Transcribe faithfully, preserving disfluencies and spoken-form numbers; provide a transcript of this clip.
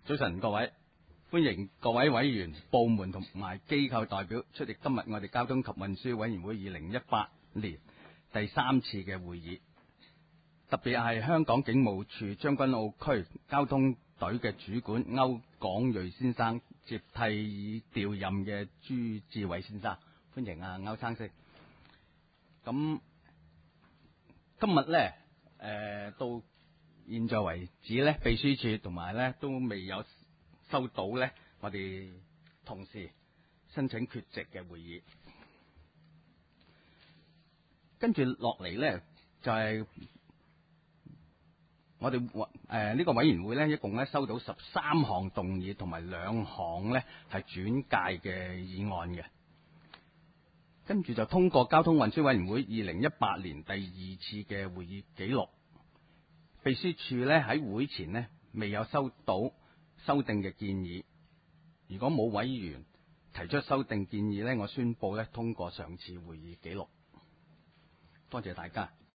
早晨各位，歡迎各位委員、部門同埋機構代表出席今日我哋交通及運輸委員會二零一八年第三次嘅會議。特別係香港警務處將軍澳區交通隊嘅主管歐廣瑞先生接替已調任嘅朱志偉先生，歡迎啊歐生先。咁今日呢，誒、呃、到現在為止呢，秘書處同埋呢都未有收到呢我哋同事申請缺席嘅會議。跟住落嚟呢，就係、是、我哋誒呢個委員會呢，一共呢收到十三項動議同埋兩項呢係轉介嘅議案嘅。跟住就通過交通運輸委員會二零一八年第二次嘅會議記錄。秘書處呢喺會前呢未有收到修訂嘅建議。如果冇委員提出修訂建議呢，我宣佈呢通過上次會議記錄。多謝大家。